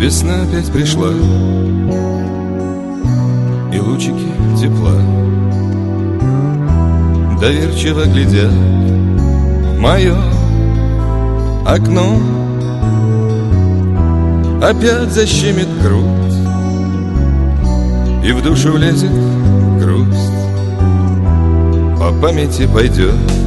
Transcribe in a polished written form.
Весна опять пришла, и лучики тепла доверчиво глядят в мое окно. Опять защемит грудь, и в душу влезет грусть. По памяти пойдет